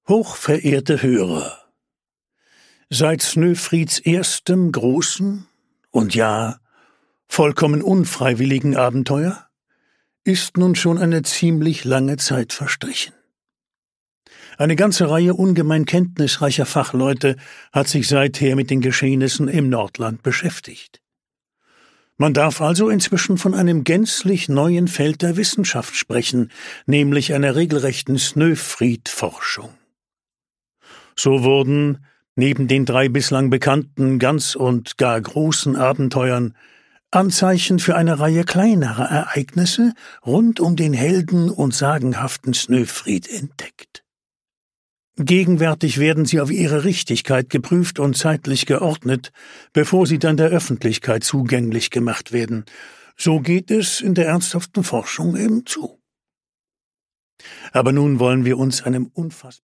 Hochverehrte Hörer, seit Snøfrids erstem großen und ja, vollkommen unfreiwilligen Abenteuer ist nun schon eine ziemlich lange Zeit verstrichen. Eine ganze Reihe ungemein kenntnisreicher Fachleute hat sich seither mit den Geschehnissen im Nordland beschäftigt. Man darf also inzwischen von einem gänzlich neuen Feld der Wissenschaft sprechen, nämlich einer regelrechten Snøfrid-Forschung. So wurden, neben den 3 bislang bekannten, ganz und gar großen Abenteuern, Anzeichen für eine Reihe kleinerer Ereignisse rund um den Helden und sagenhaften Snøfrid entdeckt. Gegenwärtig werden sie auf ihre Richtigkeit geprüft und zeitlich geordnet, bevor sie dann der Öffentlichkeit zugänglich gemacht werden. So geht es in der ernsthaften Forschung eben zu. Aber nun wollen wir uns einem unfassbaren